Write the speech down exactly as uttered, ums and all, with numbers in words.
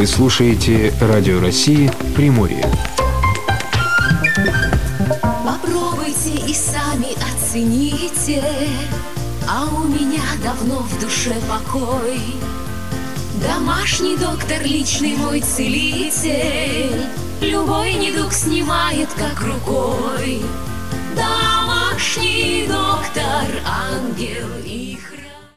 Вы слушаете Радио России Приморье. Попробуйте и сами оцените, а у меня давно в душе покой. Домашний доктор, личный мой целитель, любой недуг снимает как рукой. Домашний доктор, ангел и хранитель.